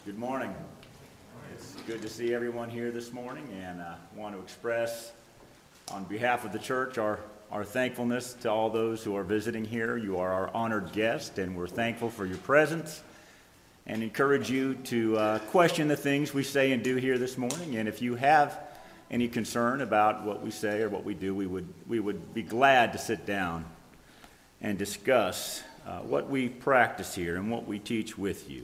Good morning. It's good to see everyone here this morning, and I want to express on behalf of the church our thankfulness to all those who are visiting here. You are our honored guest, and we're thankful for your presence and encourage you to question the things we say and do here this morning. And if you have any concern about what we say or what we do, we would be glad to sit down and discuss what we practice here and what we teach with you.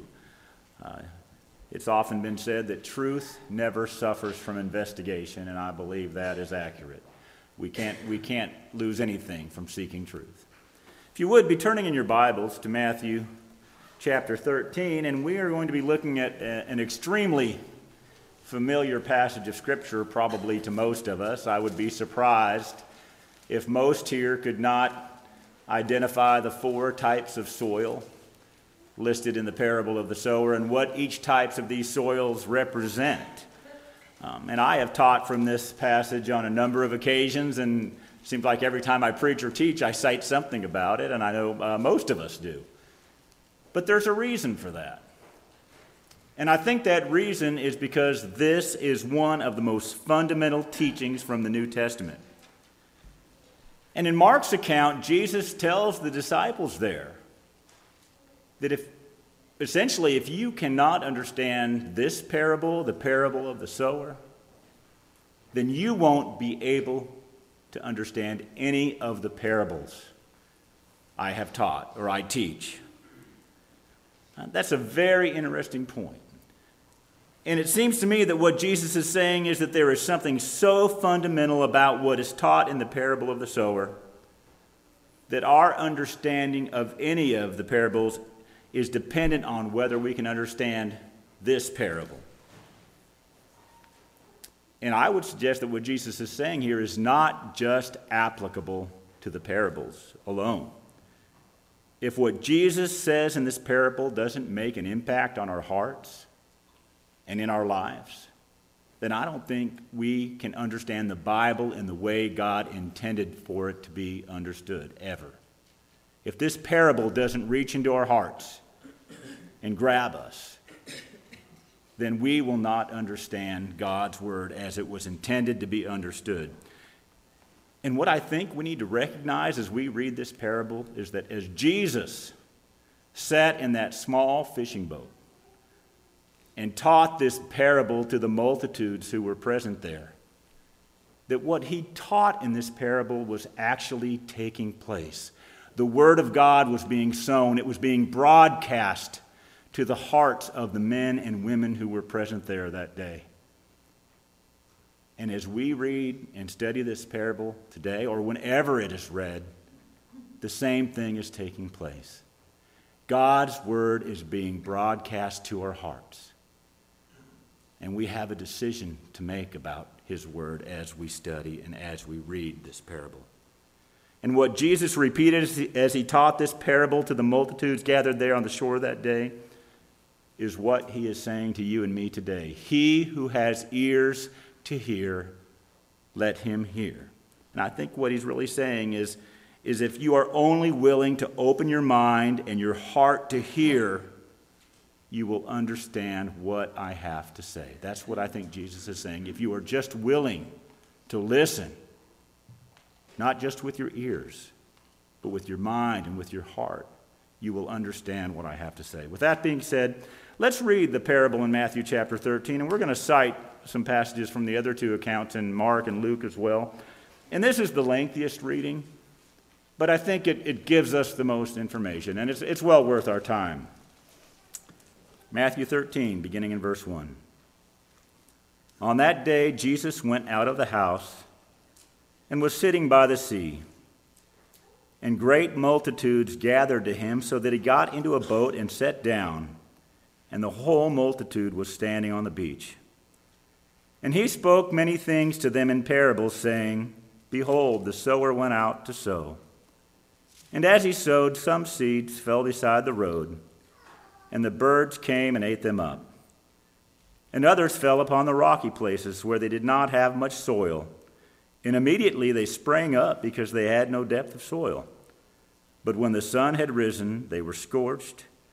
It's often been said that truth never suffers from investigation, and I believe that is accurate. We can't lose anything from seeking truth. If you would be turning in your Bibles to Matthew chapter 13, and we are going to be looking at an extremely familiar passage of Scripture, probably to most of us. I would be surprised if most here could not identify the four types of soil listed in the parable of the sower and what each types of these soils represent. And I have taught from this passage on a number of occasions, and it seems like every time I preach or teach, I cite something about it, and I know most of us do. But there's a reason for that. And I think that reason is because this is one of the most fundamental teachings from the New Testament. And in Mark's account, Jesus tells the disciples there that if you cannot understand this parable, the parable of the sower, then you won't be able to understand any of the parables I have taught or I teach. That's a very interesting point. And it seems to me that what Jesus is saying is that there is something so fundamental about what is taught in the parable of the sower that our understanding of any of the parables is dependent on whether we can understand this parable. And I would suggest that what Jesus is saying here is not just applicable to the parables alone. If what Jesus says in this parable doesn't make an impact on our hearts and in our lives, then I don't think we can understand the Bible in the way God intended for it to be understood, ever. If this parable doesn't reach into our hearts and grab us, then we will not understand God's word as it was intended to be understood. And what I think we need to recognize as we read this parable is that as Jesus sat in that small fishing boat and taught this parable to the multitudes who were present there, that what he taught in this parable was actually taking place. The word of God was being sown. It was being broadcast to the hearts of the men and women who were present there that day. And as we read and study this parable today, or whenever it is read, the same thing is taking place. God's word is being broadcast to our hearts. And we have a decision to make about his word as we study and as we read this parable. And what Jesus repeated as he taught this parable to the multitudes gathered there on the shore that day is what he is saying to you and me today. He who has ears to hear, let him hear. And I think what he's really saying is if you are only willing to open your mind and your heart to hear, you will understand what I have to say. That's what I think Jesus is saying. If you are just willing to listen, not just with your ears, but with your mind and with your heart, you will understand what I have to say. With that being said, let's read the parable in Matthew chapter 13, and we're going to cite some passages from the other two accounts in Mark and Luke as well. And this is the lengthiest reading, but I think it gives us the most information, and it's well worth our time. Matthew 13, beginning in verse 1. On that day, Jesus went out of the house and was sitting by the sea. And great multitudes gathered to him, so that he got into a boat and sat down, and the whole multitude was standing on the beach. And he spoke many things to them in parables, saying, Behold, the sower went out to sow. And as he sowed, some seeds fell beside the road, and the birds came and ate them up. And others fell upon the rocky places, where they did not have much soil. And immediately they sprang up, because they had no depth of soil. But when the sun had risen, they were scorched,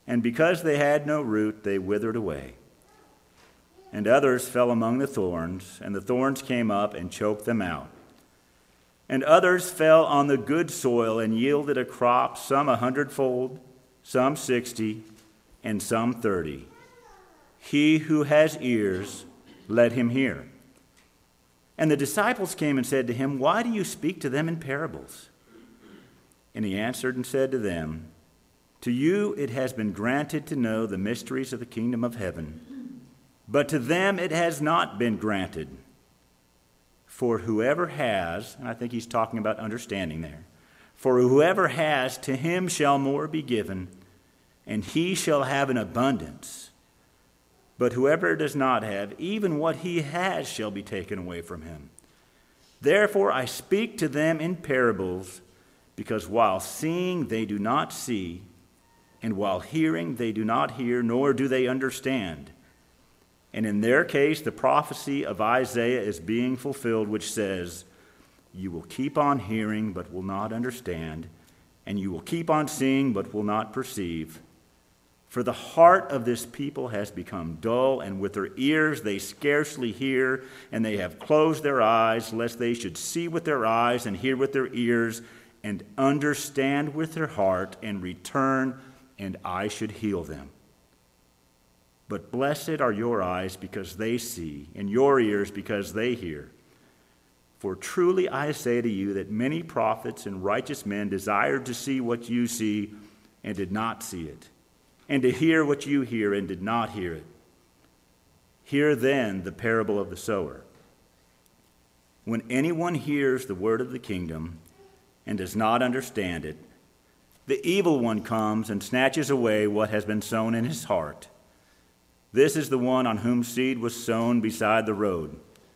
and because they had no root, they withered away. And others fell among the thorns, and the thorns came up and choked them out. And others fell on the good soil and yielded a crop, some 100-fold, some 60, and some 30. He who has ears, let him hear. And the disciples came and said to him, Why do you speak to them in parables? And he answered and said to them, To you it has been granted to know the mysteries of the kingdom of heaven, but to them it has not been granted. For whoever has, and I think he's talking about understanding there, for whoever has, to him shall more be given, and he shall have an abundance. But whoever does not have, even what he has shall be taken away from him. Therefore I speak to them in parables, because while seeing they do not see, and while hearing they do not hear, nor do they understand. And in their case, the prophecy of Isaiah is being fulfilled, which says, You will keep on hearing, but will not understand, and you will keep on seeing, but will not perceive. For the heart of this people has become dull, and with their ears they scarcely hear, and they have closed their eyes, lest they should see with their eyes, and hear with their ears, and understand with their heart, and return, and I should heal them. But blessed are your eyes because they see, and your ears because they hear. For truly I say to you that many prophets and righteous men desired to see what you see and did not see it, and to hear what you hear and did not hear it. Hear then the parable of the sower. When anyone hears the word of the kingdom and does not understand it, the evil one comes and snatches away what has been sown in his heart. This is the one on whom seed was sown beside the road.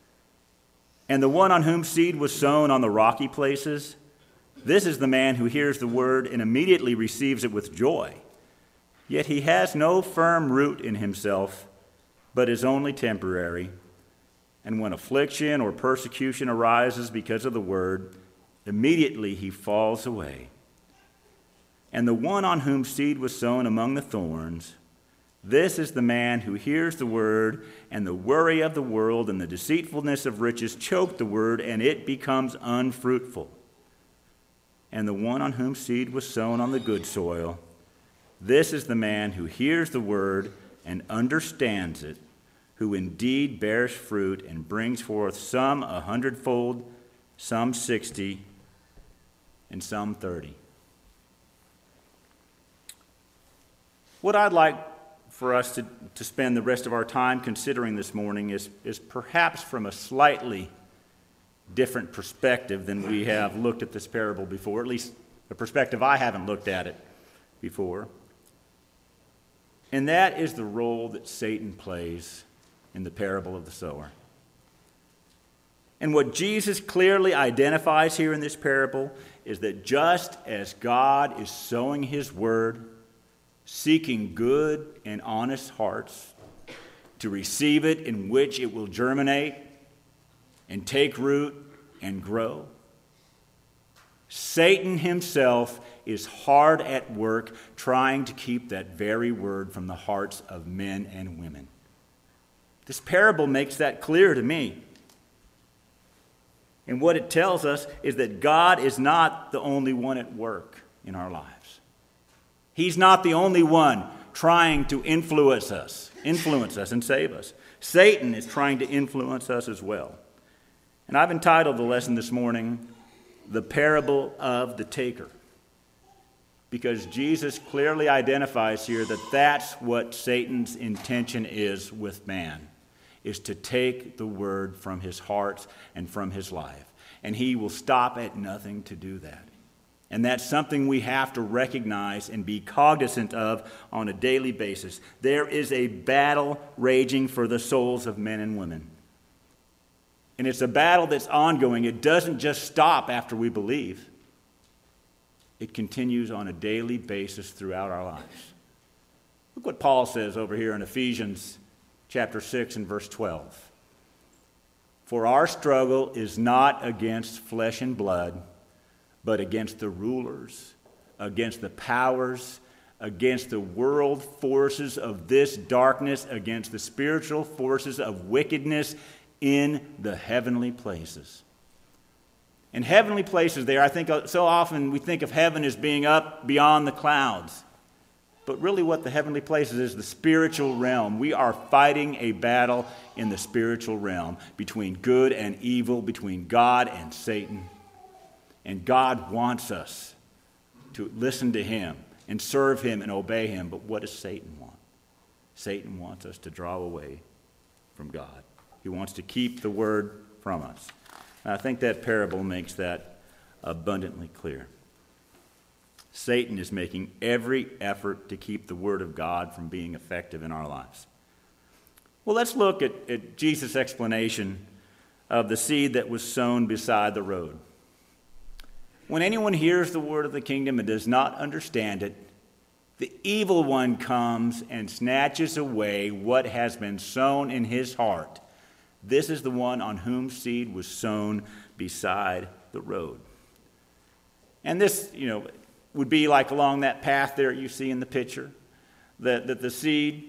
And the one on whom seed was sown on the rocky places, this is the man who hears the word and immediately receives it with joy. Yet he has no firm root in himself, but is only temporary. And when affliction or persecution arises because of the word, immediately he falls away. And the one on whom seed was sown among the thorns, this is the man who hears the word, and the worry of the world and the deceitfulness of riches choke the word, and it becomes unfruitful. And the one on whom seed was sown on the good soil, this is the man who hears the word and understands it, who indeed bears fruit and brings forth some 100-fold, some 60, and some 30. What I'd like for us to spend the rest of our time considering this morning is perhaps from a slightly different perspective than we have looked at this parable before, at least a perspective I haven't looked at it before. And that is the role that Satan plays in the parable of the sower. And what Jesus clearly identifies here in this parable is that just as God is sowing his word, seeking good and honest hearts to receive it, in which it will germinate and take root and grow, Satan himself is hard at work trying to keep that very word from the hearts of men and women. This parable makes that clear to me. And what it tells us is that God is not the only one at work in our lives. He's not the only one trying to influence us and save us. Satan is trying to influence us as well. And I've entitled the lesson this morning, The Parable of the Taker, because Jesus clearly identifies here that that's what Satan's intention is with man, is to take the word from his heart and from his life. And he will stop at nothing to do that. And that's something we have to recognize and be cognizant of on a daily basis. There is a battle raging for the souls of men and women. And it's a battle that's ongoing. It doesn't just stop after we believe. It continues on a daily basis throughout our lives. Look what Paul says over here in Ephesians chapter 6 and verse 12. For our struggle is not against flesh and blood, but against the rulers, against the powers, against the world forces of this darkness, against the spiritual forces of wickedness in the heavenly places. In heavenly places there, I think so often we think of heaven as being up beyond the clouds. But really what the heavenly places is the spiritual realm. We are fighting a battle in the spiritual realm between good and evil, between God and Satan. And God wants us to listen to him and serve him and obey him. But what does Satan want? Satan wants us to draw away from God. He wants to keep the word from us. And I think that parable makes that abundantly clear. Satan is making every effort to keep the word of God from being effective in our lives. Well, let's look at Jesus' explanation of the seed that was sown beside the road. When anyone hears the word of the kingdom and does not understand it, the evil one comes and snatches away what has been sown in his heart. This is the one on whom seed was sown beside the road. And this, would be like along that path there you see in the picture, that the seed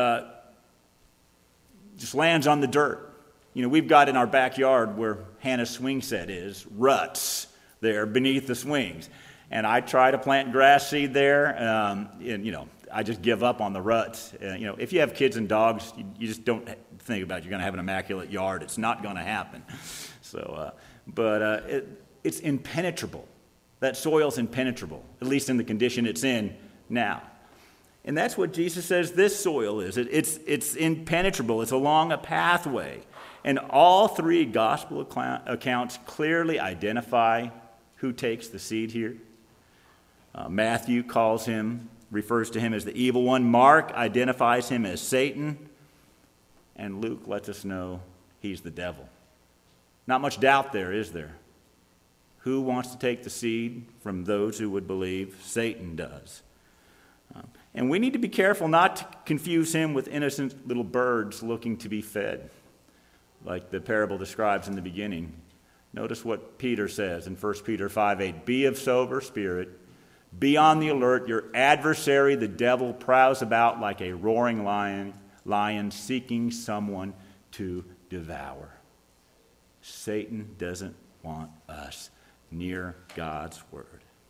just lands on the dirt. We've got in our backyard where Hannah's swing set is, ruts there beneath the swings. And I try to plant grass seed there, and I just give up on the ruts. If you have kids and dogs, you just don't think about you're going to have an immaculate yard. It's not going to happen. So, it's impenetrable. That soil's impenetrable, at least in the condition it's in now. And that's what Jesus says this soil is. It's impenetrable. It's along a pathway. And all three gospel accounts clearly identify who takes the seed here. Matthew refers to him as the evil one. Mark identifies him as Satan. And Luke lets us know he's the devil. Not much doubt there, is there? Who wants to take the seed from those who would believe? Satan does. And we need to be careful not to confuse him with innocent little birds looking to be fed, like the parable describes in the beginning. Notice what Peter says in 1 Peter 5:8. Be of sober spirit. Be on the alert. Your adversary, the devil, prowls about like a roaring lion seeking someone to devour. Satan doesn't want us near God's word.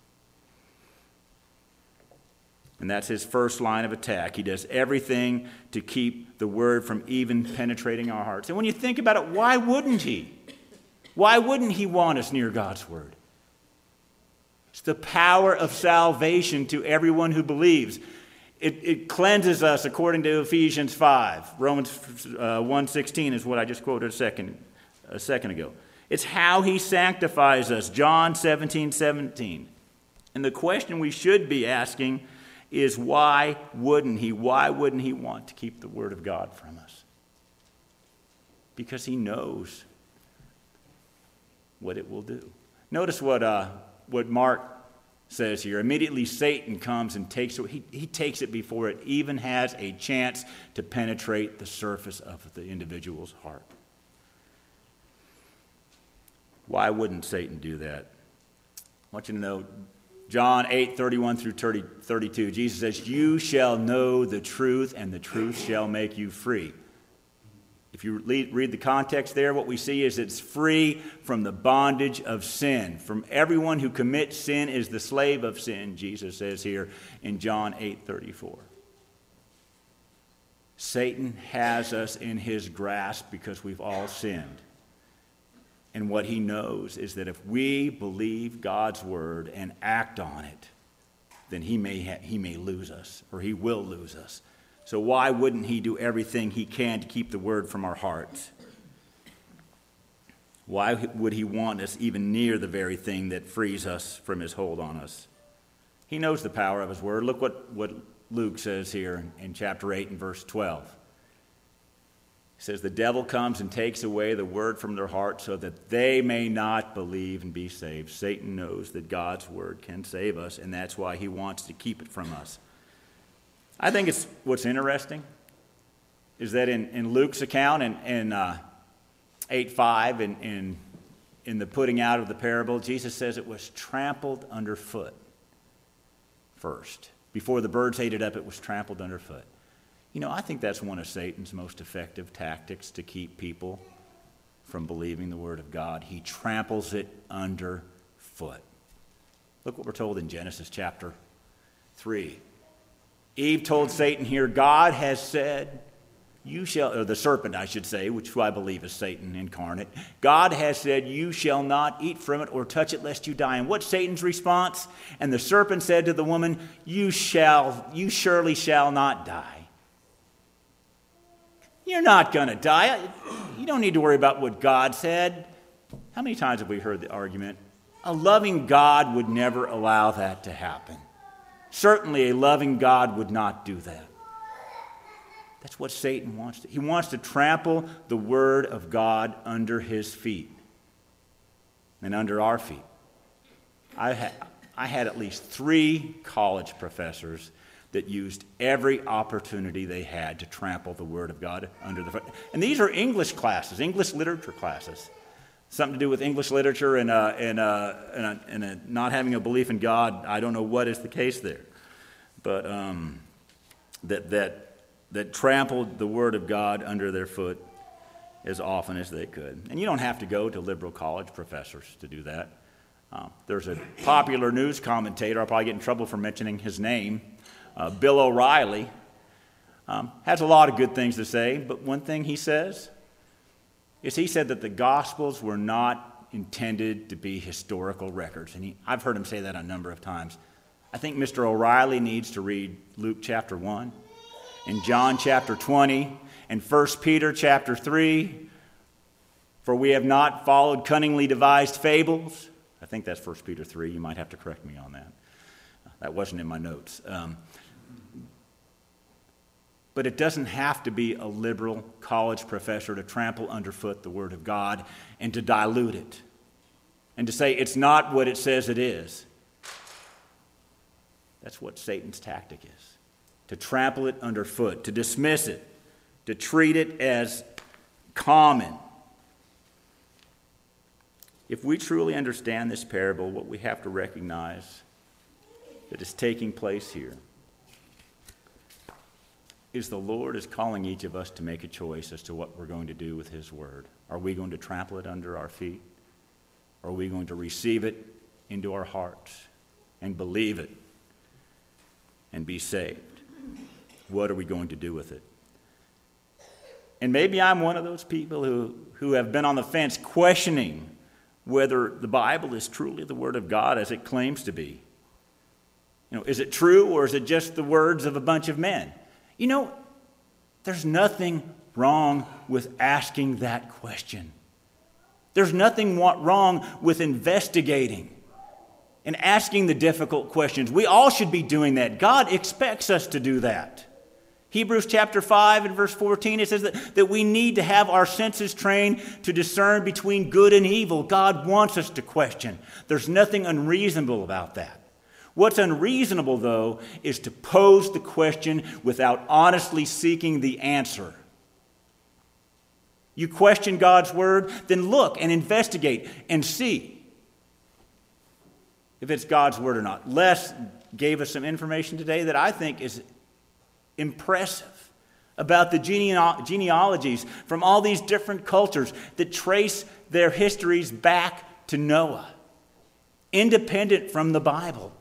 And that's his first line of attack. He does everything to keep the word from even penetrating our hearts. And when you think about it, why wouldn't he? Why wouldn't he want us near God's word? It's the power of salvation to everyone who believes. It cleanses us according to Ephesians 5. Romans 1:16 is what I just quoted a second ago. It's how he sanctifies us. John 17:17. And the question we should be asking is why wouldn't he? Why wouldn't he want to keep the word of God from us? Because he knows what it will do. Notice what Mark says here. Immediately Satan comes and takes it. He takes it before it even has a chance to penetrate the surface of the individual's heart. Why wouldn't Satan do that? I want you to know, John 8:31 through 32, Jesus says, you shall know the truth, and the truth shall make you free. If you read the context there, what we see is it's free from the bondage of sin. From everyone who commits sin is the slave of sin, Jesus says here in John 8:34. Satan has us in his grasp because we've all sinned. And what he knows is that if we believe God's word and act on it, then he may lose us, or he will lose us. So why wouldn't he do everything he can to keep the word from our hearts? Why would he want us even near the very thing that frees us from his hold on us? He knows the power of his word. Look what Luke says here in chapter 8 and verse 12. He says, the devil comes and takes away the word from their heart so that they may not believe and be saved. Satan knows that God's word can save us, and that's why he wants to keep it from us. I think it's what's interesting is that in Luke's account in 8:5 and in the putting out of the parable, Jesus says it was trampled underfoot first. Before the birds ate it up, it was trampled underfoot. You know, I think that's one of Satan's most effective tactics to keep people from believing the Word of God. He tramples it underfoot. Look what we're told in Genesis chapter 3. Eve told Satan here, God has said, you shall, or the serpent I should say, which I believe is Satan incarnate, God has said, you shall not eat from it or touch it lest you die. And what's Satan's response? And the serpent said to the woman, you surely shall not die. You're not going to die. You don't need to worry about what God said. How many times have we heard the argument? A loving God would never allow that to happen. Certainly a loving God would not do that. That's what Satan wants to. He wants to trample the Word of God under his feet and under our feet. I had at least 3 college professors that used every opportunity they had to trample the Word of God under the foot. And these are English classes, English literature classes. Something to do with English literature and not having a belief in God. I don't know what is the case there. But that trampled the Word of God under their foot as often as they could. And you don't have to go to liberal college professors to do that. There's a popular news commentator, I'll probably get in trouble for mentioning his name, Bill O'Reilly, has a lot of good things to say, but one thing he says is he said that the Gospels were not intended to be historical records. And I've heard him say that a number of times. I think Mr. O'Reilly needs to read Luke chapter 1 and John chapter 20 and 1 Peter chapter 3. For we have not followed cunningly devised fables. I think that's 1 Peter 3. You might have to correct me on that. That wasn't in my notes. But it doesn't have to be a liberal college professor to trample underfoot the Word of God and to dilute it and to say it's not what it says it is. That's what Satan's tactic is, to trample it underfoot, to dismiss it, to treat it as common. If we truly understand this parable, what we have to recognize that is taking place here is the Lord is calling each of us to make a choice as to what we're going to do with His Word. Are we going to trample it under our feet? Or are we going to receive it into our hearts and believe it and be saved? What are we going to do with it? And maybe I'm one of those people who have been on the fence questioning whether the Bible is truly the Word of God as it claims to be. You know, is it true or is it just the words of a bunch of men? You know, there's nothing wrong with asking that question. There's nothing wrong with investigating and asking the difficult questions. We all should be doing that. God expects us to do that. Hebrews chapter 5 and verse 14, it says that we need to have our senses trained to discern between good and evil. God wants us to question. There's nothing unreasonable about that. What's unreasonable, though, is to pose the question without honestly seeking the answer. You question God's Word, then look and investigate and see if it's God's Word or not. Les gave us some information today that I think is impressive about the genealogies from all these different cultures that trace their histories back to Noah, independent from the Bible.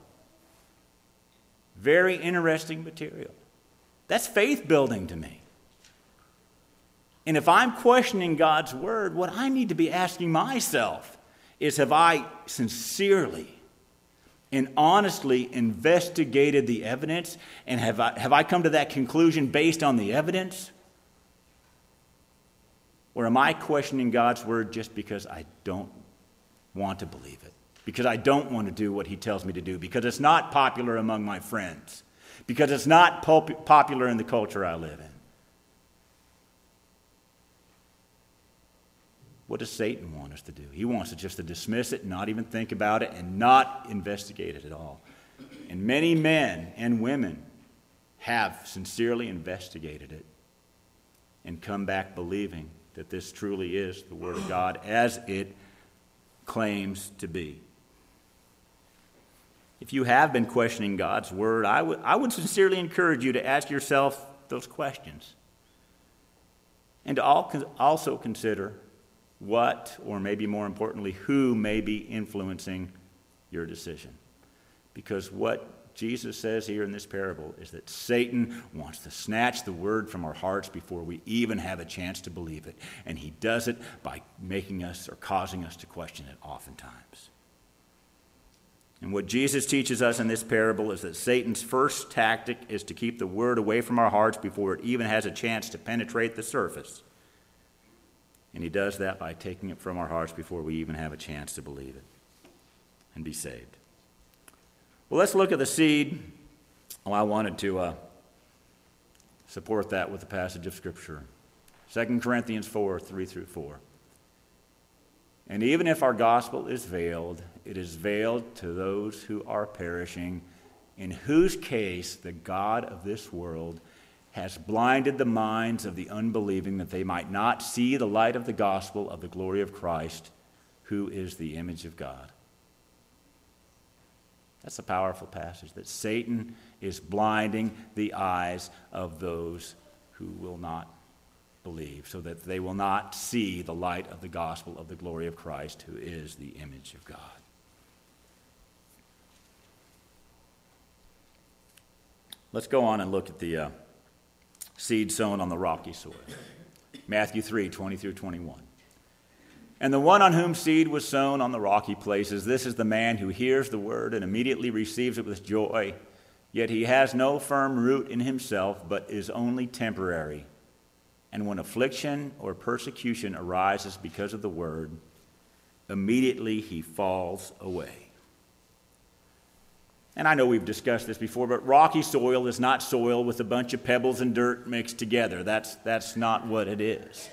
Very interesting material. That's faith building to me. And if I'm questioning God's Word, what I need to be asking myself is, have I sincerely and honestly investigated the evidence? And have I come to that conclusion based on the evidence? Or am I questioning God's Word just because I don't want to believe it? Because I don't want to do what He tells me to do? Because it's not popular among my friends? Because it's not popular in the culture I live in? What does Satan want us to do? He wants us just to dismiss it, not even think about it, and not investigate it at all. And many men and women have sincerely investigated it and come back believing that this truly is the Word of God as it claims to be. If you have been questioning God's word, I would sincerely encourage you to ask yourself those questions. And to also consider what, or maybe more importantly, who may be influencing your decision. Because what Jesus says here in this parable is that Satan wants to snatch the word from our hearts before we even have a chance to believe it. And he does it by making us or causing us to question it oftentimes. And what Jesus teaches us in this parable is that Satan's first tactic is to keep the word away from our hearts before it even has a chance to penetrate the surface. And he does that by taking it from our hearts before we even have a chance to believe it and be saved. Well, let's look at the seed. Well, I wanted to support that with a passage of Scripture. 2 Corinthians 4, 3 through 4. And even if our gospel is veiled, it is veiled to those who are perishing, in whose case the God of this world has blinded the minds of the unbelieving, that they might not see the light of the gospel of the glory of Christ, who is the image of God. That's a powerful passage, that Satan is blinding the eyes of those who will not believe, so that they will not see the light of the gospel of the glory of Christ, who is the image of God. Let's go on and look at the seed sown on the rocky soil. Matthew 3, 20 through 21. And the one on whom seed was sown on the rocky places, this is the man who hears the word and immediately receives it with joy, yet he has no firm root in himself, but is only temporary. And when affliction or persecution arises because of the word, immediately he falls away. And I know we've discussed this before, but rocky soil is not soil with a bunch of pebbles and dirt mixed together. That's not what it is.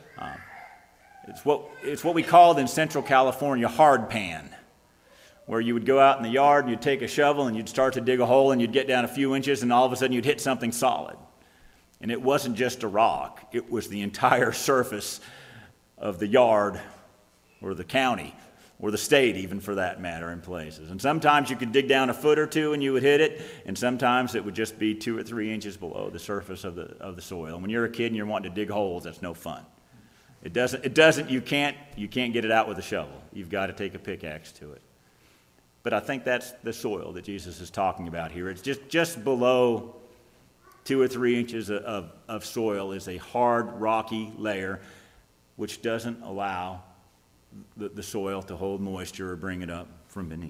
It's what we called in Central California hard pan, where you would go out in the yard and you'd take a shovel and you'd start to dig a hole and you'd get down a few inches and all of a sudden you'd hit something solid. And it wasn't just a rock, it was the entire surface of the yard or the county or the state, even for that matter, in places. And sometimes you could dig down a foot or two and you would hit it, and sometimes it would just be 2 or 3 inches below the surface of the soil. And when you're a kid and you're wanting to dig holes, that's no fun. You can't get it out with a shovel. You've got to take a pickaxe to it. But I think that's the soil that Jesus is talking about here. It's just below 2 or 3 inches of soil is a hard, rocky layer which doesn't allow the soil to hold moisture or bring it up from beneath.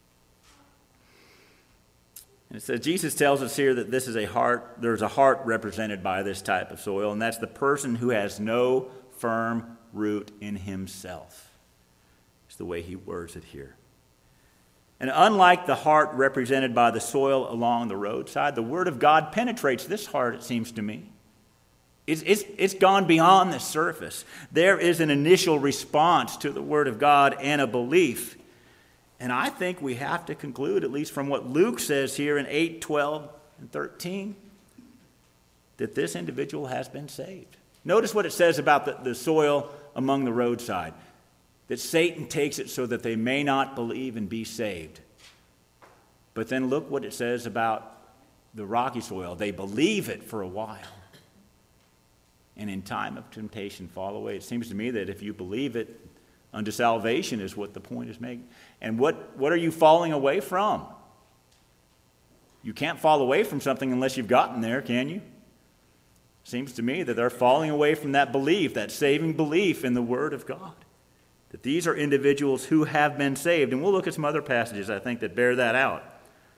And it says, Jesus tells us here that this is there's a heart represented by this type of soil, and that's the person who has no firm root in himself. It's the way he words it here. And unlike the heart represented by the soil along the roadside, the Word of God penetrates this heart, it seems to me. It's gone beyond the surface. There is an initial response to the Word of God and a belief. And I think we have to conclude, at least from what Luke says here in 8, 12, and 13, that this individual has been saved. Notice what it says about the soil among the roadside. That Satan takes it so that they may not believe and be saved. But then look what it says about the rocky soil. They believe it for a while, and in time of temptation fall away. It seems to me that if you believe it unto salvation is what the point is making. And what are you falling away from? You can't fall away from something unless you've gotten there, can you? Seems to me that they're falling away from that belief, that saving belief in the Word of God. That these are individuals who have been saved. And we'll look at some other passages, I think, that bear that out.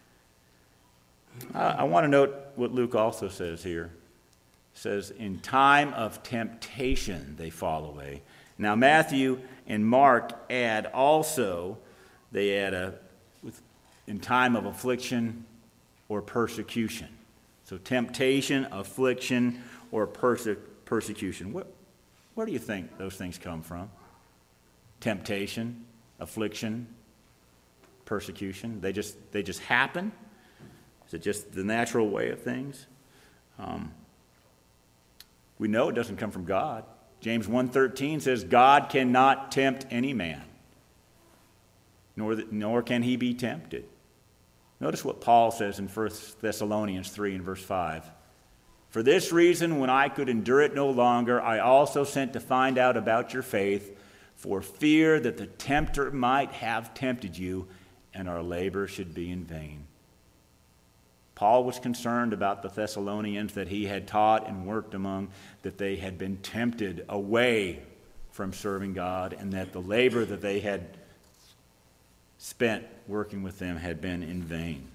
I want to note what Luke also says here. It says, in time of temptation they fall away. Now Matthew and Mark add also, they add in time of affliction or persecution. So temptation, affliction, or persecution. Where do you think those things come from? Temptation, affliction, persecution. They just happen? Is it just the natural way of things? We know it doesn't come from God. James 1:13 says, God cannot tempt any man, nor can he be tempted. Notice what Paul says in 1 Thessalonians 3 and verse 5. For this reason, when I could endure it no longer, I also sent to find out about your faith, for fear that the tempter might have tempted you, and our labor should be in vain. Paul was concerned about the Thessalonians that he had taught and worked among, that they had been tempted away from serving God, and that the labor that they had spent working with them had been in vain.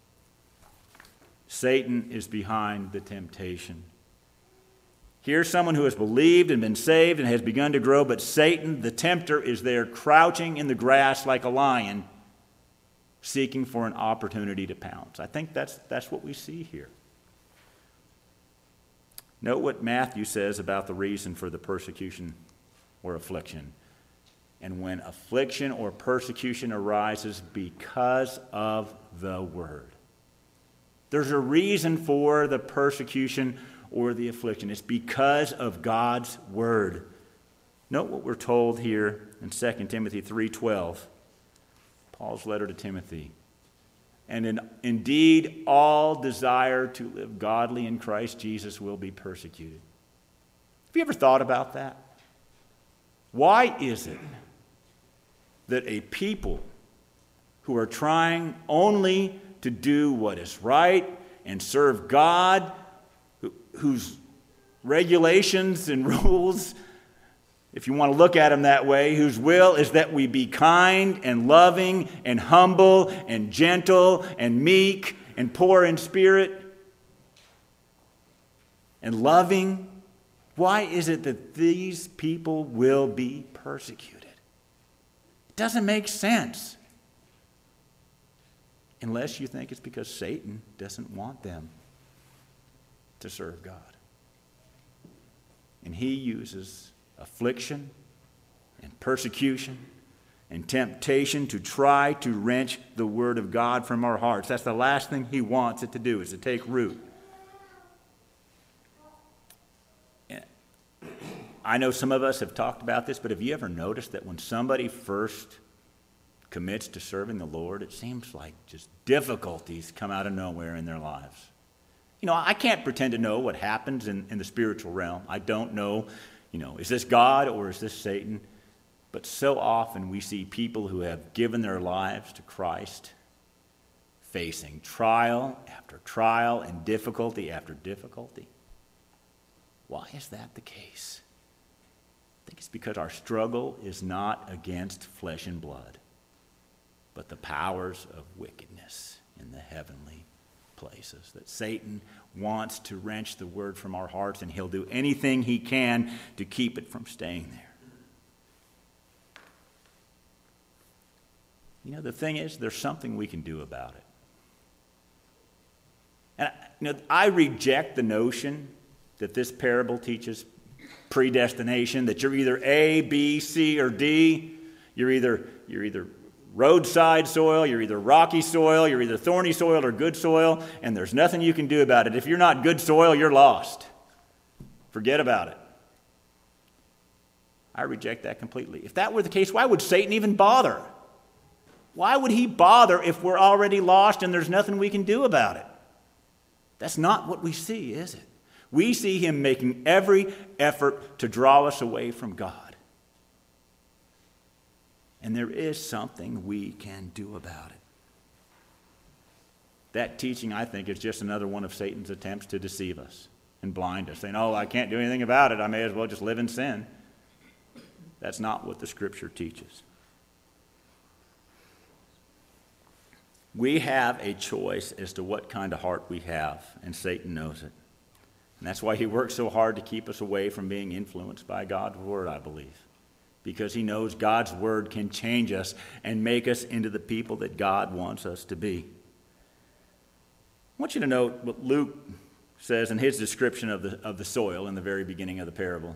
Satan is behind the temptation. Here's someone who has believed and been saved and has begun to grow, but Satan, the tempter, is there crouching in the grass like a lion, seeking for an opportunity to pounce. I think that's what we see here. Note what Matthew says about the reason for the persecution or affliction. And when affliction or persecution arises because of the word. There's a reason for the persecution or the affliction. It's because of God's word. Note what we're told here in 2 Timothy 3:12. Paul's letter to Timothy. And indeed, all desire to live godly in Christ Jesus will be persecuted. Have you ever thought about that? Why is it that a people who are trying only to do what is right and serve God, whose regulations and rules, if you want to look at them that way, whose will is that we be kind and loving and humble and gentle and meek and poor in spirit and loving, why is it that these people will be persecuted? It doesn't make sense. Unless you think it's because Satan doesn't want them to serve God. And he uses affliction and persecution and temptation to try to wrench the word of God from our hearts. That's the last thing he wants it to do, is to take root. I know some of us have talked about this, but have you ever noticed that when somebody first commits to serving the Lord, it seems like just difficulties come out of nowhere in their lives? You know, I can't pretend to know what happens in the spiritual realm. I don't know, is this God or is this Satan? But so often we see people who have given their lives to Christ facing trial after trial and difficulty after difficulty. Why is that the case? I think it's because our struggle is not against flesh and blood, but the powers of wickedness in the heavenly places. That Satan wants to wrench the word from our hearts, and he'll do anything he can to keep it from staying there. The thing is, there's something we can do about it. And I reject the notion that this parable teaches predestination, that you're either A, B, C, or D. You're either roadside soil, you're either rocky soil, you're either thorny soil or good soil, and there's nothing you can do about it. If you're not good soil, you're lost. Forget about it. I reject that completely. If that were the case, why would Satan even bother? Why would he bother if we're already lost and there's nothing we can do about it? That's not what we see, is it? We see him making every effort to draw us away from God. And there is something we can do about it. That teaching, I think, is just another one of Satan's attempts to deceive us and blind us, saying, I can't do anything about it. I may as well just live in sin. That's not what the Scripture teaches. We have a choice as to what kind of heart we have, and Satan knows it. And that's why he works so hard to keep us away from being influenced by God's word, I believe. Because he knows God's word can change us and make us into the people that God wants us to be. I want you to note what Luke says in his description of the soil in the very beginning of the parable.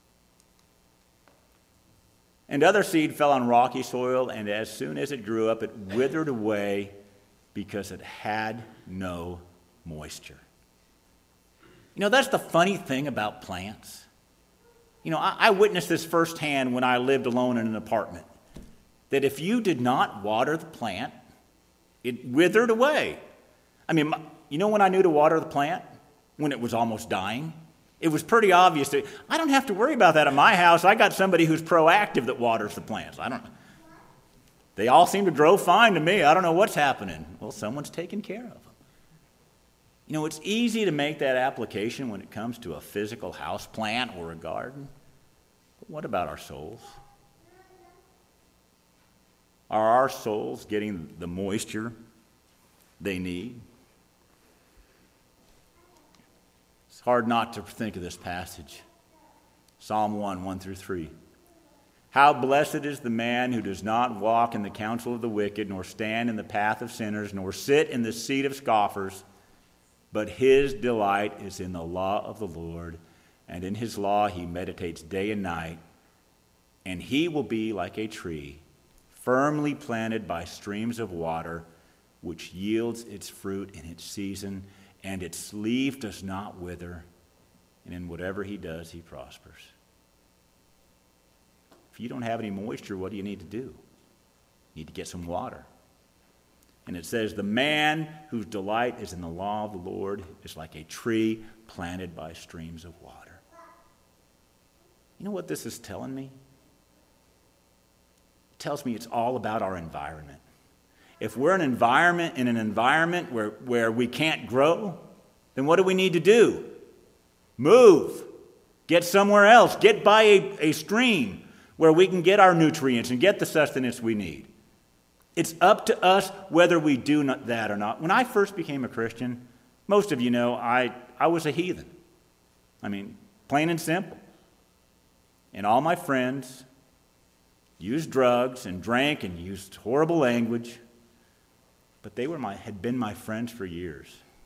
And other seed fell on rocky soil, and as soon as it grew up, it withered away because it had no moisture. That's the funny thing about plants. I witnessed this firsthand when I lived alone in an apartment, that if you did not water the plant, It withered away. I mean, you know when I knew to water the plant? When it was almost dying. It was pretty obvious that I don't have to worry about that at my house. I got somebody who's proactive that waters the plants. They all seem to grow fine to me. I don't know what's happening. Well, someone's taking care of them. You know, it's easy to make that application when it comes to a physical house plant or a garden. But what about our souls? Are our souls getting the moisture they need? It's hard not to think of this passage. Psalm 1 through 3. How blessed is the man who does not walk in the counsel of the wicked, nor stand in the path of sinners, nor sit in the seat of scoffers, but his delight is in the law of the Lord, and in his law he meditates day and night, and he will be like a tree firmly planted by streams of water, which yields its fruit in its season, and its leaf does not wither, and in whatever he does, he prospers. If you don't have any moisture, what do you need to do? You need to get some water. And it says, the man whose delight is in the law of the Lord is like a tree planted by streams of water. You know what this is telling me? It tells me it's all about our environment. If we're in an environment where we can't grow, then what do we need to do? Move. Get somewhere else. Get by a stream where we can get our nutrients and get the sustenance we need. It's up to us whether we do that or not. When I first became a Christian, most of you know I was a heathen. I mean, plain and simple. And all my friends used drugs and drank and used horrible language. But they had been my friends for years.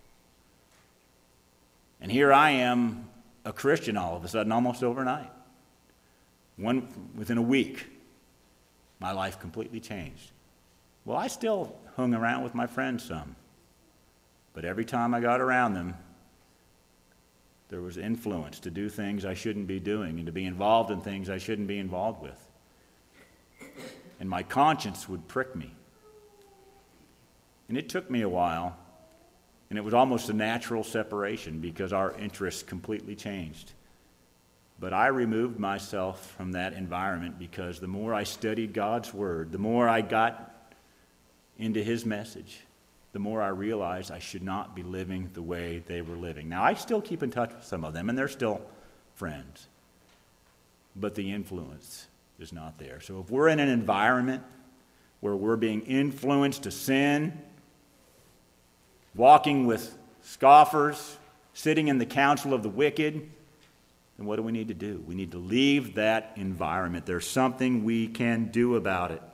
And here I am, a Christian all of a sudden, almost overnight. Within a week, my life completely changed. Well, I still hung around with my friends some. But every time I got around them, there was influence to do things I shouldn't be doing and to be involved in things I shouldn't be involved with. And my conscience would prick me. And it took me a while, and it was almost a natural separation because our interests completely changed. But I removed myself from that environment because the more I studied God's Word, the more I got into His message, the more I realized I should not be living the way they were living. Now, I still keep in touch with some of them, and they're still friends. But the influence is not there. So if we're in an environment where we're being influenced to sin, walking with scoffers, sitting in the counsel of the wicked, then what do we need to do? We need to leave that environment. There's something we can do about it.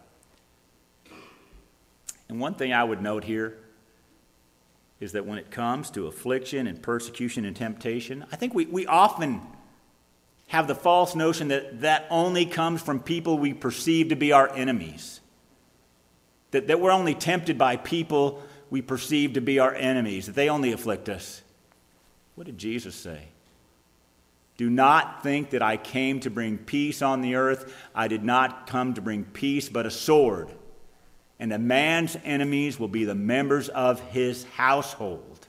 And one thing I would note here is that when it comes to affliction and persecution and temptation, I think we often have the false notion that only comes from people we perceive to be our enemies. That we're only tempted by people we perceive to be our enemies, that they only afflict us. What did Jesus say? Do not think that I came to bring peace on the earth. I did not come to bring peace, but a sword. And a man's enemies will be the members of his household.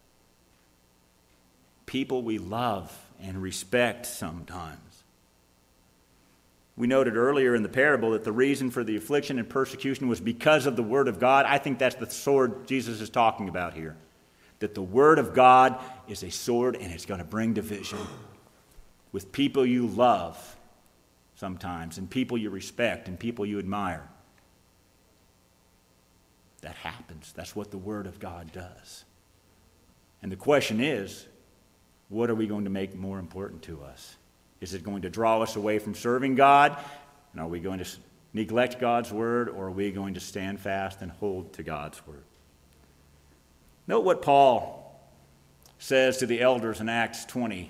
People we love and respect sometimes. We noted earlier in the parable that the reason for the affliction and persecution was because of the Word of God. I think that's the sword Jesus is talking about here. That the Word of God is a sword and it's going to bring division with people you love sometimes and people you respect and people you admire. That happens. That's what the Word of God does. And the question is, what are we going to make more important to us? Is it going to draw us away from serving God? And are we going to neglect God's Word, or are we going to stand fast and hold to God's Word? Note what Paul says to the elders in Acts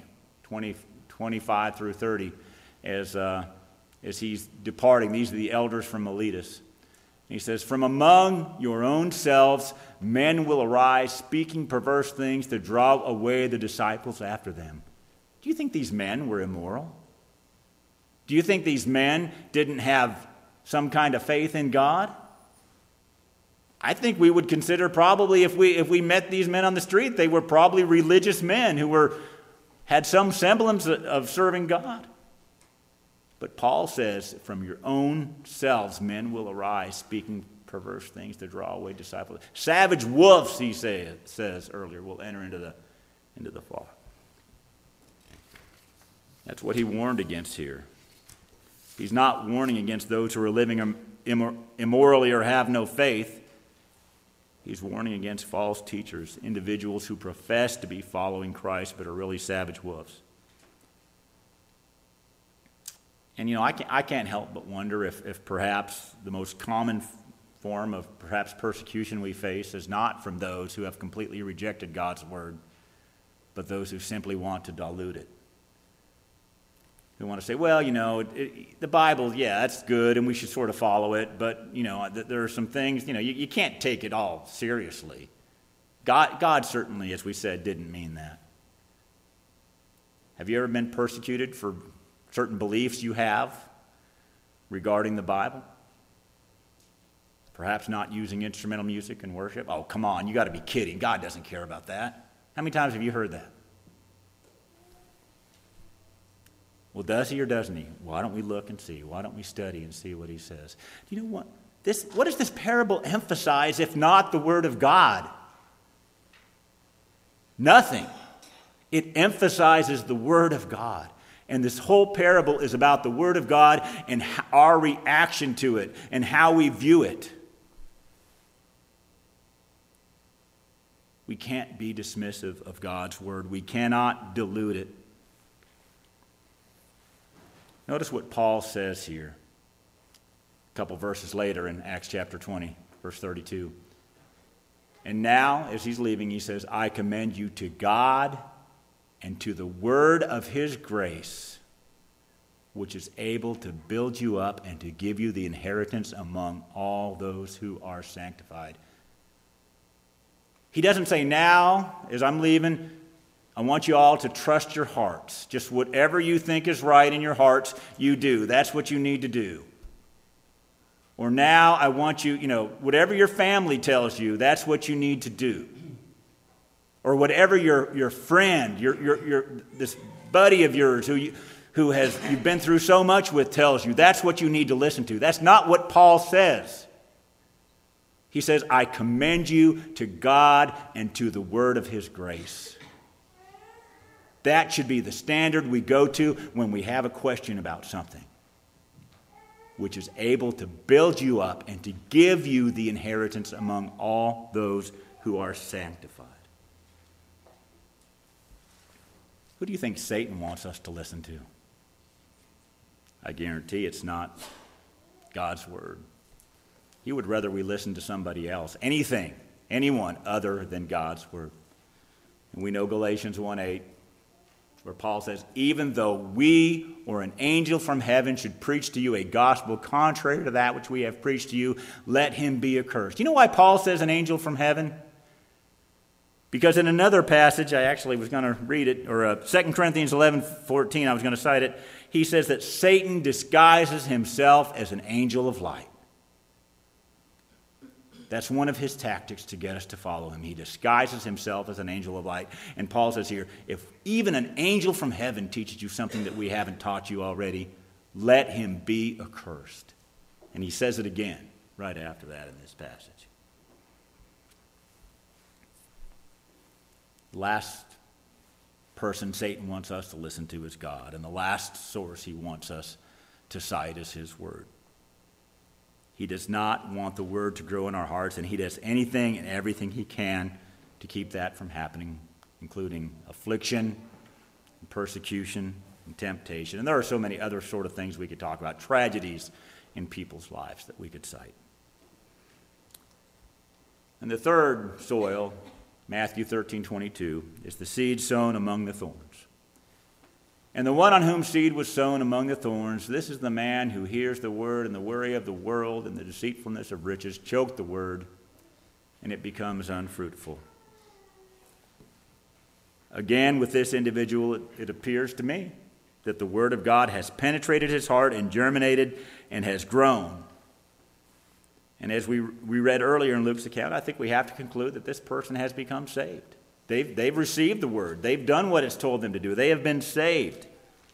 25 through 30 as he's departing. These are the elders from Miletus. He says, from among your own selves men will arise, speaking perverse things to draw away the disciples after them. Do you think these men were immoral? Do you think these men didn't have some kind of faith in God? I think we would consider probably if we met these men on the street, they were probably religious men who had some semblance of serving God. But Paul says, from your own selves men will arise, speaking perverse things to draw away disciples. Savage wolves, he says earlier, will enter into the flock. That's what he warned against here. He's not warning against those who are living immorally or have no faith. He's warning against false teachers, individuals who profess to be following Christ but are really savage wolves. And I can't help but wonder if perhaps the most common form of perhaps persecution we face is not from those who have completely rejected God's word, but those who simply want to dilute it. Who want to say, well, the Bible, yeah, that's good, and we should sort of follow it, but, there are some things, you can't take it all seriously. God certainly, as we said, didn't mean that. Have you ever been persecuted for certain beliefs you have regarding the Bible? Perhaps not using instrumental music in worship? Oh, come on, you got to be kidding. God doesn't care about that. How many times have you heard that? Well, does he or doesn't he? Why don't we look and see? Why don't we study and see what he says? Do you know what? What does this parable emphasize if not the Word of God? Nothing. It emphasizes the Word of God. And this whole parable is about the Word of God and our reaction to it and how we view it. We can't be dismissive of God's Word. We cannot dilute it. Notice what Paul says here, a couple verses later in Acts chapter 20, verse 32. And now, as he's leaving, he says, I commend you to God and to the word of his grace, which is able to build you up and to give you the inheritance among all those who are sanctified. He doesn't say, now, as I'm leaving, I want you all to trust your hearts. Just whatever you think is right in your hearts, you do. That's what you need to do. Or now I want you, whatever your family tells you, that's what you need to do. Or whatever your friend, your this buddy of yours who you've been through so much with tells you, that's what you need to listen to. That's not what Paul says. He says, I commend you to God and to the word of his grace. That should be the standard we go to when we have a question about something, which is able to build you up and to give you the inheritance among all those who are sanctified. Who do you think Satan wants us to listen to? I guarantee it's not God's word. He would rather we listen to somebody else, anyone other than God's word. And we know Galatians 1:8. Where Paul says, even though we or an angel from heaven should preach to you a gospel contrary to that which we have preached to you, let him be accursed. You know why Paul says an angel from heaven? Because in another passage, I actually was going to read it, or 2 Corinthians 11:14, I was going to cite it. He says that Satan disguises himself as an angel of light. That's one of his tactics to get us to follow him. He disguises himself as an angel of light. And Paul says here, if even an angel from heaven teaches you something that we haven't taught you already, let him be accursed. And he says it again right after that in this passage. The last person Satan wants us to listen to is God. And the last source he wants us to cite is his word. He does not want the word to grow in our hearts, and he does anything and everything he can to keep that from happening, including affliction, and persecution, and temptation. And there are so many other sort of things we could talk about, tragedies in people's lives that we could cite. And the third soil, Matthew 13:22, is the seed sown among the thorns. And the one on whom seed was sown among the thorns, this is the man who hears the word, and the worry of the world and the deceitfulness of riches choke the word, and it becomes unfruitful. Again, with this individual, it appears to me that the word of God has penetrated his heart and germinated and has grown. And as we read earlier in Luke's account, I think we have to conclude that this person has become saved. They've received the word. They've done what it's told them to do. They have been saved.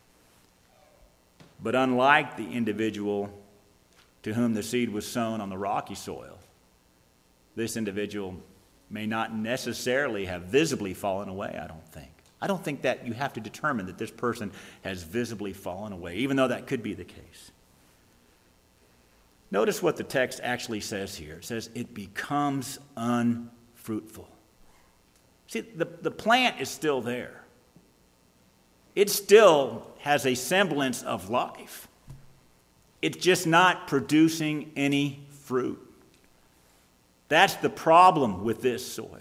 But unlike the individual to whom the seed was sown on the rocky soil, this individual may not necessarily have visibly fallen away, I don't think. I don't think that you have to determine that this person has visibly fallen away, even though that could be the case. Notice what the text actually says here. It says, it becomes unfruitful. See, the plant is still there. It still has a semblance of life. It's just not producing any fruit. That's the problem with this soil.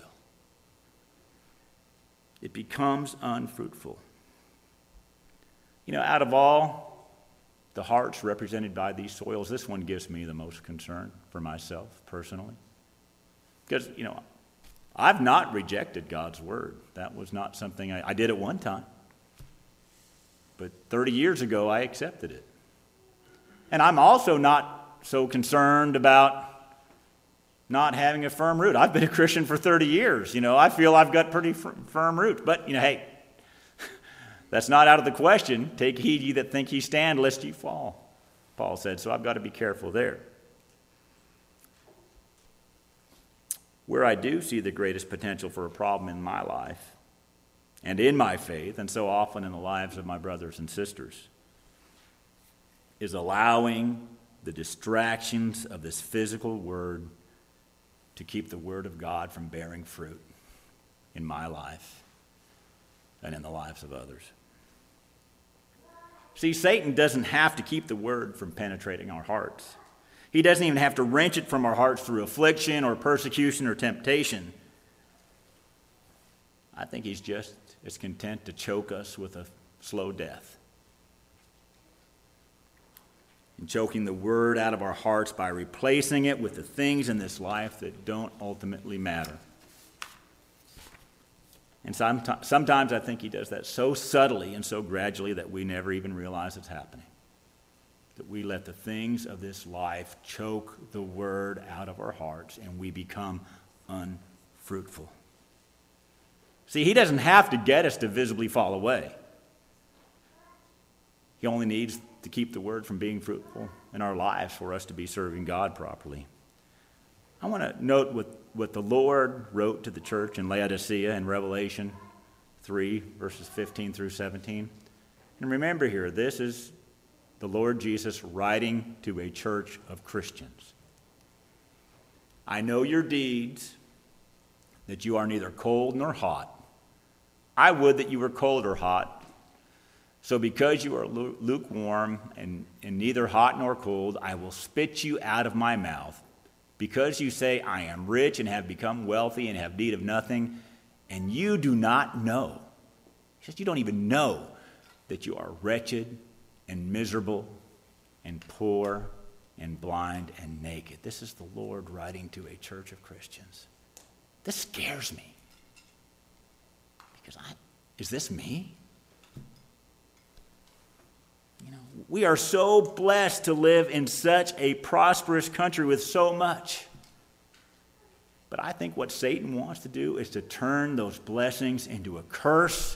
It becomes unfruitful. You know, out of all the hearts represented by these soils, this one gives me the most concern for myself personally. Because, you know, I've not rejected God's word. That was not something I did at one time. But 30 years ago, I accepted it. And I'm also not so concerned about not having a firm root. I've been a Christian for 30 years. You know, I feel I've got pretty firm roots. But, you know, hey, that's not out of the question. Take heed ye that think ye stand, lest ye fall, Paul said. So I've got to be careful there. Where I do see the greatest potential for a problem in my life and in my faith, and so often in the lives of my brothers and sisters, is allowing the distractions of this physical word to keep the word of God from bearing fruit in my life and in the lives of others. See, Satan doesn't have to keep the word from penetrating our hearts. He doesn't even have to wrench it from our hearts through affliction or persecution or temptation. I think he's just as content to choke us with a slow death. And choking the word out of our hearts by replacing it with the things in this life that don't ultimately matter. And sometimes I think he does that so subtly and so gradually that we never even realize it's happening. That we let the things of this life choke the word out of our hearts and we become unfruitful. See, he doesn't have to get us to visibly fall away. He only needs to keep the word from being fruitful in our lives for us to be serving God properly. I want to note what the Lord wrote to the church in Laodicea in Revelation 3, verses 15 through 17. And remember here, this is the Lord Jesus writing to a church of Christians. I know your deeds, that you are neither cold nor hot. I would that you were cold or hot. So because you are lukewarm and neither hot nor cold, I will spit you out of my mouth. Because you say, I am rich and have become wealthy and have need of nothing, and you do not know. He says, you don't even know that you are wretched and miserable and poor and blind and naked. This is the Lord writing to a church of Christians. This scares me. Because is this me? You know, we are so blessed to live in such a prosperous country with so much. But I think what Satan wants to do is to turn those blessings into a curse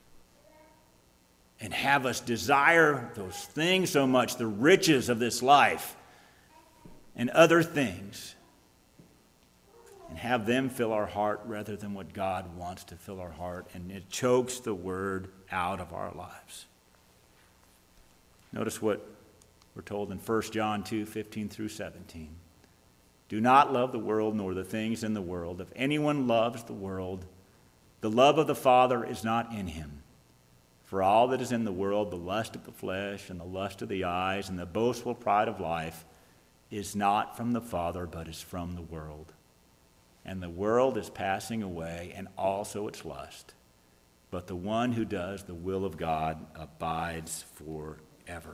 and have us desire those things so much, the riches of this life and other things, and have them fill our heart rather than what God wants to fill our heart, and it chokes the word out of our lives. Notice what we're told in 1 John 2, 15 through 17. Do not love the world nor the things in the world. If anyone loves the world, the love of the Father is not in him. For all that is in the world, the lust of the flesh and the lust of the eyes and the boastful pride of life, is not from the Father, but is from the world. And the world is passing away, and also its lust. But the one who does the will of God abides forever.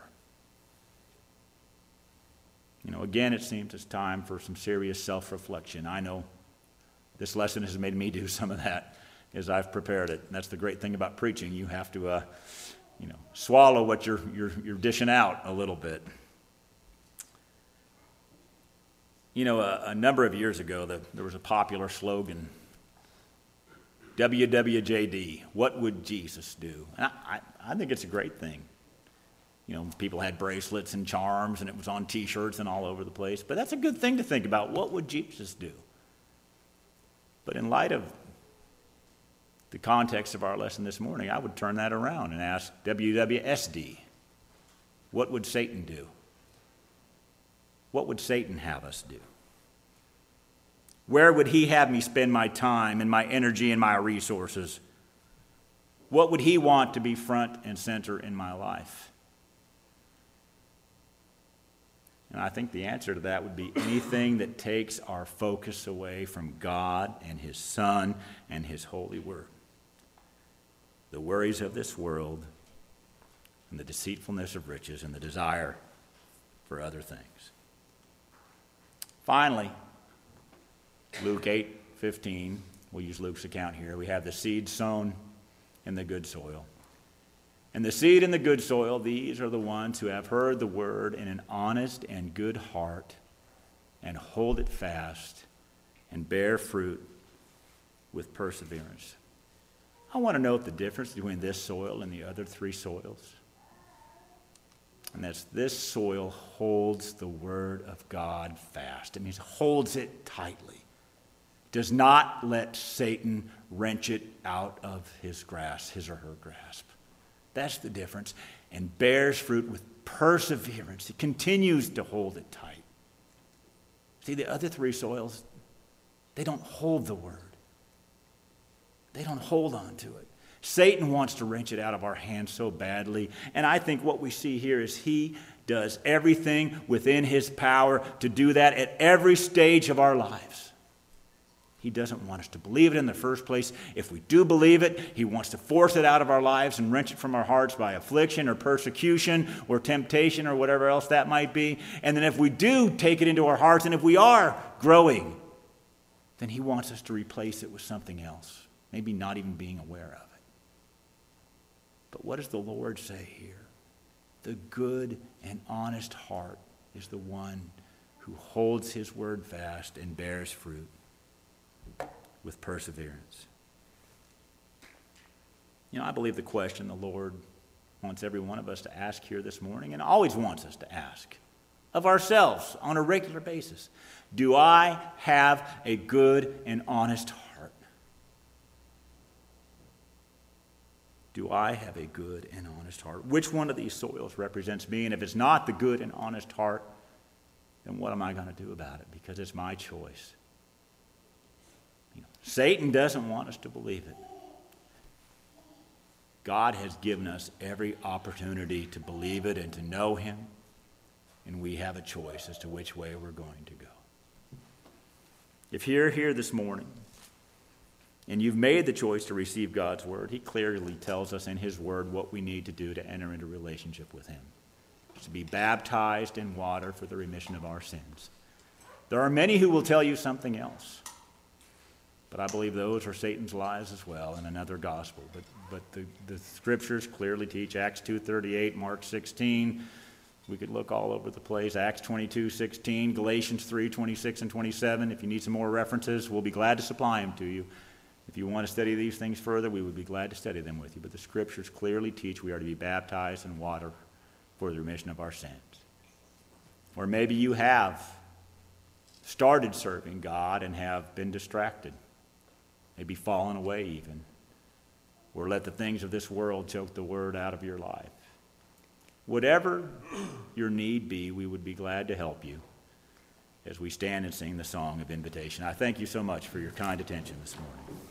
You know, again, it seems it's time for some serious self-reflection. I know this lesson has made me do some of that as I've prepared it. And that's the great thing about preaching. You have to, swallow what you're dishing out a little bit. You know, a number of years ago, there was a popular slogan, WWJD, what would Jesus do? And I think it's a great thing. You know, people had bracelets and charms, and it was on T-shirts and all over the place. But that's a good thing to think about. What would Jesus do? But in light of the context of our lesson this morning, I would turn that around and ask WWSD, what would Satan do? What would Satan have us do? Where would he have me spend my time and my energy and my resources? What would he want to be front and center in my life? And I think the answer to that would be anything that takes our focus away from God and his Son and his holy word. The worries of this world and the deceitfulness of riches and the desire for other things. Finally, Luke 8:15, we'll use Luke's account here. We have the seed sown in the good soil. And the seed in the good soil, these are the ones who have heard the word in an honest and good heart and hold it fast and bear fruit with perseverance. I want to note the difference between this soil and the other three soils. And that's this soil holds the word of God fast. It means holds it tightly. Does not let Satan wrench it out of his grasp, his or her grasp. That's the difference. And bears fruit with perseverance. It continues to hold it tight. See, the other three soils, they don't hold the word. They don't hold on to it. Satan wants to wrench it out of our hands so badly. And I think what we see here is he does everything within his power to do that at every stage of our lives. He doesn't want us to believe it in the first place. If we do believe it, he wants to force it out of our lives and wrench it from our hearts by affliction or persecution or temptation or whatever else that might be. And then if we do take it into our hearts and if we are growing, then he wants us to replace it with something else, maybe not even being aware of it. But what does the Lord say here? The good and honest heart is the one who holds his word fast and bears fruit with perseverance. You know, I believe the question the Lord wants every one of us to ask here this morning, and always wants us to ask of ourselves on a regular basis, do I have a good and honest heart? Do I have a good and honest heart? Which one of these soils represents me? And if it's not the good and honest heart, then what am I going to do about it? Because it's my choice. Satan doesn't want us to believe it. God has given us every opportunity to believe it and to know him, and we have a choice as to which way we're going to go. If you're here this morning and you've made the choice to receive God's word, he clearly tells us in his word what we need to do to enter into relationship with him. It's to be baptized in water for the remission of our sins. There are many who will tell you something else. But I believe those are Satan's lies as well in another gospel. But the scriptures clearly teach Acts 2:38, Mark 16. We could look all over the place. Acts 22:16, Galatians 3:26 and 27. If you need some more references, we'll be glad to supply them to you. If you want to study these things further, we would be glad to study them with you. But the scriptures clearly teach we are to be baptized in water for the remission of our sins. Or maybe you have started serving God and have been distracted. Maybe fallen away even, or let the things of this world choke the word out of your life. Whatever your need be, we would be glad to help you as we stand and sing the song of invitation. I thank you so much for your kind attention this morning.